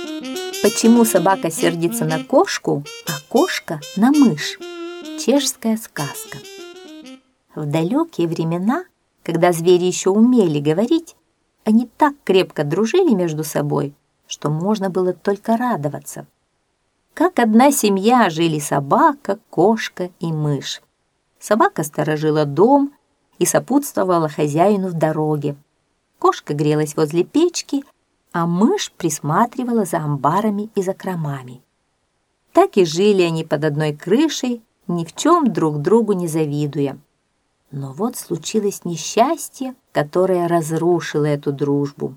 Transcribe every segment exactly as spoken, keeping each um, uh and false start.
Почему собака сердится на кошку, а кошка на мышь? Чешская сказка. В далекие времена, когда звери еще умели говорить, они так крепко дружили между собой, что можно было только радоваться. Как одна семья жили собака, кошка и мышь. Собака сторожила дом и сопутствовала хозяину в дороге. Кошка грелась возле печки, а мышь присматривала за амбарами и закромами. Так и жили они под одной крышей, ни в чем друг другу не завидуя. Но вот случилось несчастье, которое разрушило эту дружбу.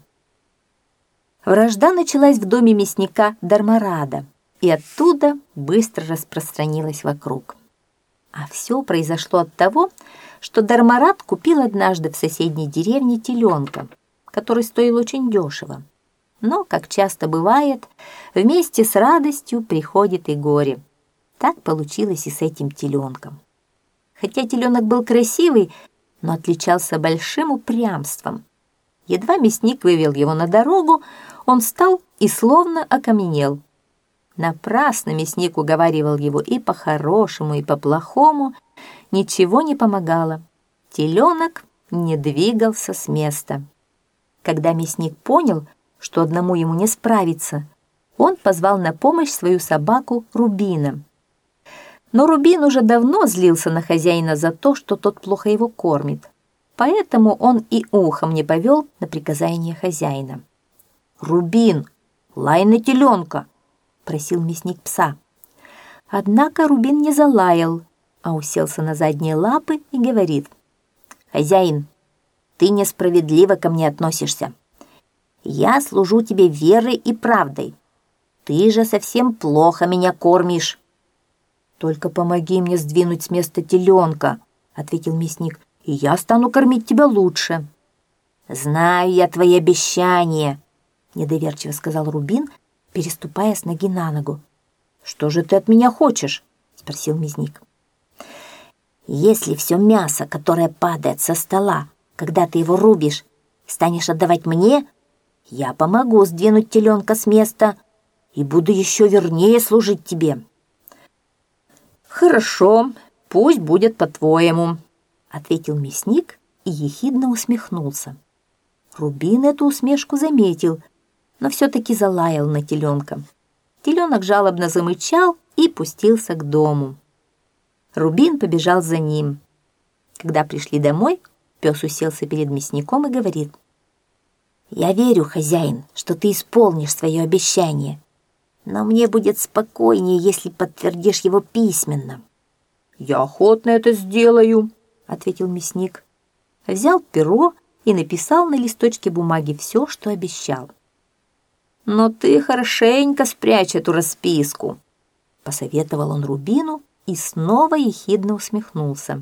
Вражда началась в доме мясника Дармарада, и оттуда быстро распространилась вокруг. А все произошло от того, что Дармарад купил однажды в соседней деревне теленка, который стоил очень дешево. Но, как часто бывает, вместе с радостью приходит и горе. Так получилось и с этим теленком. Хотя теленок был красивый, но отличался большим упрямством. Едва мясник вывел его на дорогу, он встал и словно окаменел. Напрасно мясник уговаривал его и по-хорошему, и по-плохому. Ничего не помогало. Теленок не двигался с места. Когда мясник понял, что одному ему не справиться, он позвал на помощь свою собаку Рубина. Но Рубин уже давно злился на хозяина за то, что тот плохо его кормит. Поэтому он и ухом не повел на приказание хозяина. «Рубин, лай на теленка!» — просил мясник пса. Однако Рубин не залаял, а уселся на задние лапы и говорит: «Хозяин, ты несправедливо ко мне относишься. Я служу тебе верой и правдой. Ты же совсем плохо меня кормишь». «Только помоги мне сдвинуть с места теленка», — ответил мясник, «и я стану кормить тебя лучше». «Знаю я твои обещания», — недоверчиво сказал Рубин, переступая с ноги на ногу. «Что же ты от меня хочешь?» — спросил мясник. «Если все мясо, которое падает со стола, когда ты его рубишь, станешь отдавать мне, я помогу сдвинуть теленка с места и буду еще вернее служить тебе». «Хорошо, пусть будет по-твоему», — ответил мясник и ехидно усмехнулся. Рубин эту усмешку заметил, но все-таки залаял на теленка. Теленок жалобно замычал и пустился к дому. Рубин побежал за ним. Когда пришли домой, пес уселся перед мясником и говорит: «Я верю, хозяин, что ты исполнишь свое обещание, но мне будет спокойнее, если подтвердишь его письменно». «Я охотно это сделаю», — ответил мясник. Взял перо и написал на листочке бумаги все, что обещал. «Но ты хорошенько спрячь эту расписку», — посоветовал он Рубину и снова ехидно усмехнулся.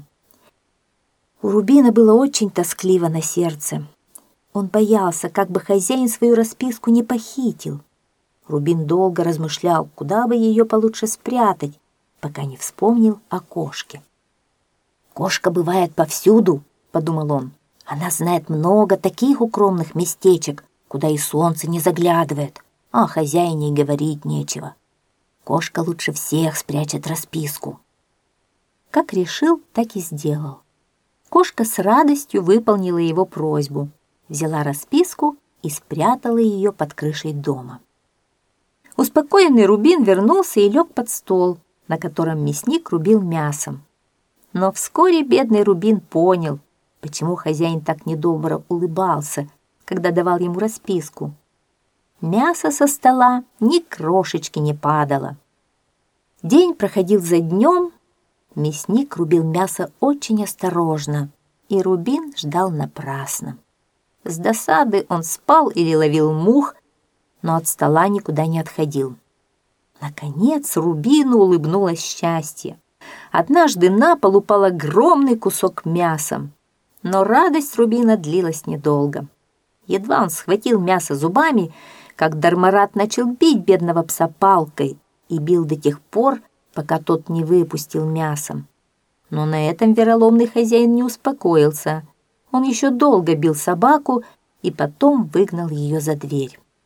У Рубина было очень тоскливо на сердце. Он боялся, как бы хозяин свою расписку не похитил. Рубин долго размышлял, куда бы ее получше спрятать, пока не вспомнил о кошке. «Кошка бывает повсюду», — подумал он. «Она знает много таких укромных местечек, куда и солнце не заглядывает, а о хозяине и говорить нечего. Кошка лучше всех спрячет расписку». Как решил, так и сделал. Кошка с радостью выполнила его просьбу, взяла расписку и спрятала ее под крышей дома. Успокоенный Рубин вернулся и лег под стол, на котором мясник рубил мясом. Но вскоре бедный Рубин понял, почему хозяин так недобро улыбался, когда давал ему расписку. Мясо со стола ни крошечки не падало. День проходил за днем, мясник рубил мясо очень осторожно, и Рубин ждал напрасно. С досады он спал или ловил мух, но от стола никуда не отходил. Наконец Рубину улыбнулось счастье. Однажды на пол упал огромный кусок мяса, но радость Рубина длилась недолго. Едва он схватил мясо зубами, как Дармарад начал бить бедного пса палкой и бил до тех пор, пока тот не выпустил мясо. Но на этом вероломный хозяин не успокоился. Он еще долго бил собаку и потом выгнал ее за дверь.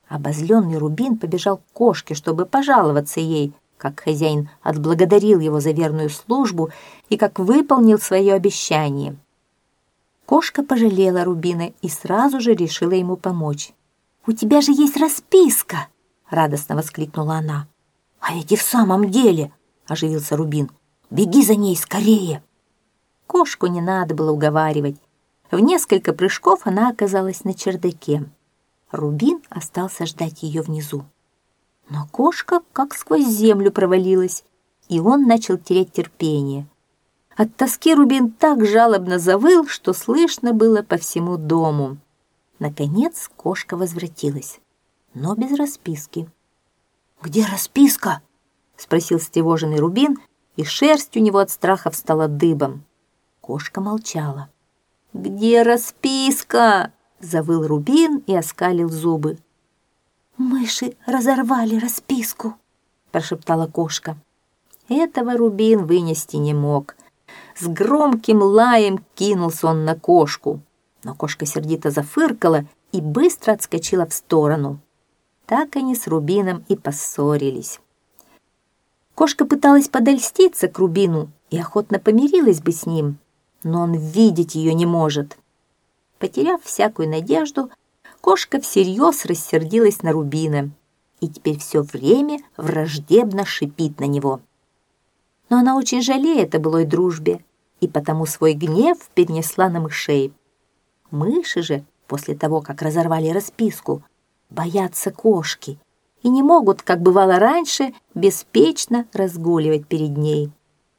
Обозленный Рубин побежал к кошке, чтобы пожаловаться ей, как хозяин отблагодарил его за верную службу и как выполнил свое обещание. Кошка пожалела Рубина и сразу же решила ему помочь. «У тебя же есть расписка!» — радостно воскликнула она. «А ведь и в самом деле!» — оживился Рубин. «Беги за ней скорее!» Кошку не надо было уговаривать. В несколько прыжков она оказалась на чердаке. Рубин остался ждать ее внизу. Но кошка как сквозь землю провалилась, и он начал терять терпение. От тоски Рубин так жалобно завыл, что слышно было по всему дому. Наконец кошка возвратилась, но без расписки. «Где расписка?» — спросил встревоженный Рубин, и шерсть у него от страха встала дыбом. Кошка молчала. «Где расписка?» — завыл Рубин и оскалил зубы. «Мыши разорвали расписку», — прошептала кошка. Этого Рубин вынести не мог. С громким лаем кинулся он на кошку, но кошка сердито зафыркала и быстро отскочила в сторону. Так они с Рубином и поссорились. Кошка пыталась подольститься к Рубину и охотно помирилась бы с ним, но он видеть ее не может. Потеряв всякую надежду, кошка всерьез рассердилась на Рубина и теперь все время враждебно шипит на него. Но она очень жалеет о былой дружбе и потому свой гнев перенесла на мышей. Мыши же, после того, как разорвали расписку, боятся кошки и не могут, как бывало раньше, беспечно разгуливать перед ней.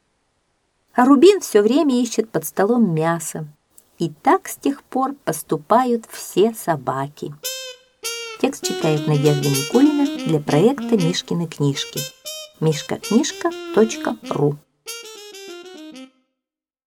А Рубин все время ищет под столом мясо. И так с тех пор поступают все собаки. Текст читает Надежда Никулина для проекта «Мишкины книжки». мишка книжка точка ру